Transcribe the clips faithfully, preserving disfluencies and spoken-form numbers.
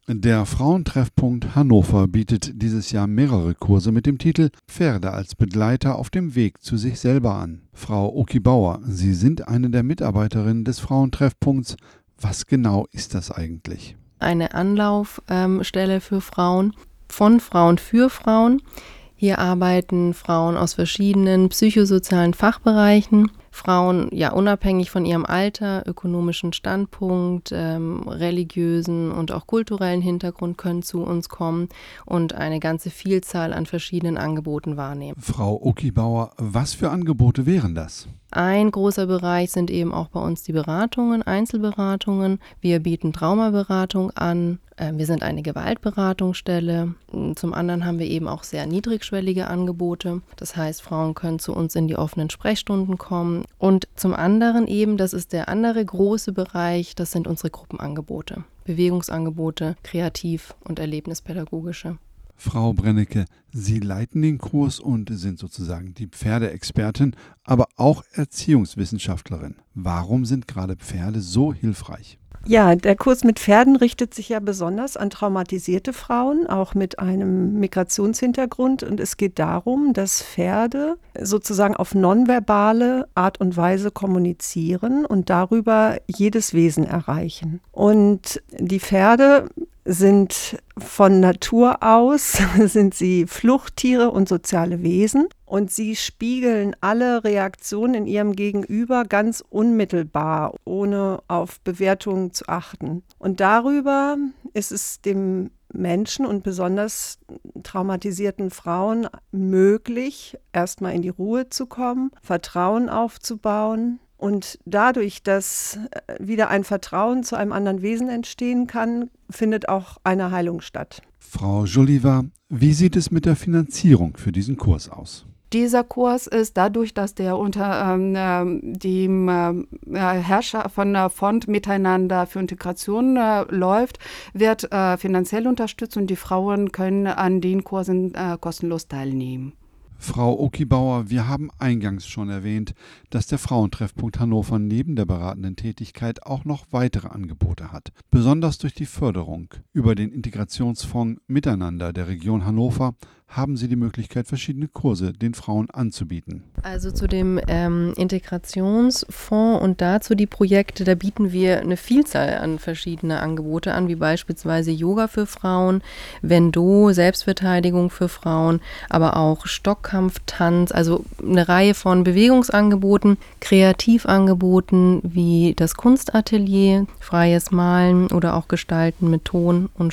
Der Frauentreffpunkt Hannover bietet dieses Jahr mehrere Kurse mit dem Titel Pferde als Begleiter auf dem Weg zu sich selber an. Frau Oki Bauer, Sie sind eine der Mitarbeiterinnen des Frauentreffpunkts. Was genau ist das eigentlich? Eine Anlaufstelle für Frauen, von Frauen für Frauen. Hier arbeiten Frauen aus verschiedenen psychosozialen Fachbereichen. Frauen, ja, unabhängig von ihrem Alter, ökonomischen Standpunkt, ähm, religiösen und auch kulturellen Hintergrund können zu uns kommen und eine ganze Vielzahl an verschiedenen Angeboten wahrnehmen. Frau Oki Bauer, was für Angebote wären das? Ein großer Bereich sind eben auch bei uns die Beratungen, Einzelberatungen. Wir bieten Traumaberatung an. Wir sind eine Gewaltberatungsstelle. Zum anderen haben wir eben auch sehr niedrigschwellige Angebote. Das heißt, Frauen können zu uns in die offenen Sprechstunden kommen. Und zum anderen eben, das ist der andere große Bereich, das sind unsere Gruppenangebote. Bewegungsangebote, kreativ- und erlebnispädagogische. Frau Brennecke, Sie leiten den Kurs und sind sozusagen die Pferdeexpertin, aber auch Erziehungswissenschaftlerin. Warum sind gerade Pferde so hilfreich? Ja, der Kurs mit Pferden richtet sich ja besonders an traumatisierte Frauen, auch mit einem Migrationshintergrund. Und es geht darum, dass Pferde sozusagen auf nonverbale Art und Weise kommunizieren und darüber jedes Wesen erreichen. Und die Pferde sind von Natur aus, sind sie Fluchttiere und soziale Wesen. Und sie spiegeln alle Reaktionen in ihrem Gegenüber ganz unmittelbar, ohne auf Bewertungen zu achten. Und darüber ist es dem Menschen und besonders traumatisierten Frauen möglich, erstmal in die Ruhe zu kommen, Vertrauen aufzubauen. Und dadurch, dass wieder ein Vertrauen zu einem anderen Wesen entstehen kann, findet auch eine Heilung statt. Frau Joliva, wie sieht es mit der Finanzierung für diesen Kurs aus? Dieser Kurs ist dadurch, dass der unter ähm, dem äh, Herrscher von der Fond Miteinander für Integration äh, läuft, wird äh, finanziell unterstützt und die Frauen können an den Kursen äh, kostenlos teilnehmen. Frau Oki Bauer, wir haben eingangs schon erwähnt, dass der Frauentreffpunkt Hannover neben der beratenden Tätigkeit auch noch weitere Angebote hat. Besonders durch die Förderung über den Integrationsfonds Miteinander der Region Hannover haben Sie die Möglichkeit, verschiedene Kurse den Frauen anzubieten. Also zu dem ähm, Integrationsfonds und dazu die Projekte, da bieten wir eine Vielzahl an verschiedene Angebote an, wie beispielsweise Yoga für Frauen, Wendo, Selbstverteidigung für Frauen, aber auch Stockkampf, Tanz, also eine Reihe von Bewegungsangeboten, Kreativangeboten wie das Kunstatelier, freies Malen oder auch Gestalten mit Ton- und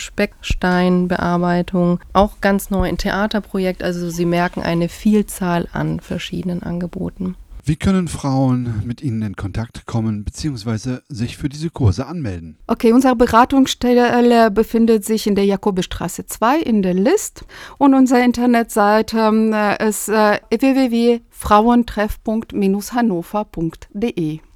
Specksteinbearbeitung, auch ganz neu in Theater. Projekt, also Sie merken eine Vielzahl an verschiedenen Angeboten. Wie können Frauen mit Ihnen in Kontakt kommen bzw. sich für diese Kurse anmelden? Okay, unsere Beratungsstelle befindet sich in der Jakobstraße zwei in der List und unsere Internetseite ist w w w punkt frauentreff punkt hannover punkt d e.